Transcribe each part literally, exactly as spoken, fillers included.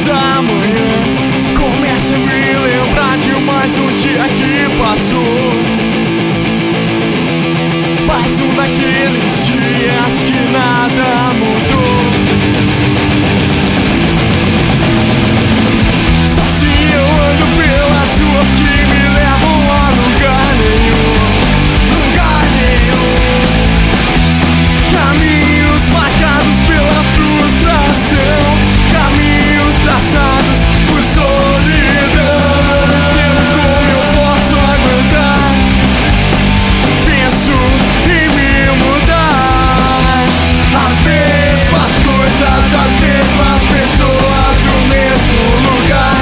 da manhã começa a me lembrar de mais um dia que passou. Mais um daqueles dias que nada mudou. Sozinho eu ando pelas ruas que me levam a lugar nenhum. Lugar nenhum. Caminhos marcados pela frustração, caminhos traçados por solidão. Como eu posso aguentar? Penso em me mudar. As mesmas coisas, as mesmas pessoas, o mesmo lugar.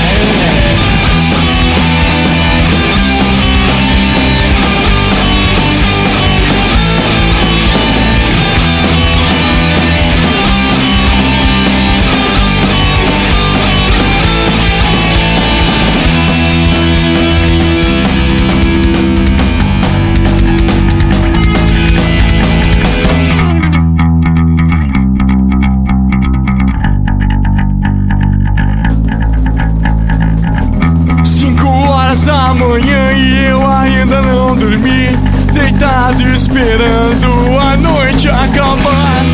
Da manhã e eu ainda não dormi, deitado esperando a noite acabar.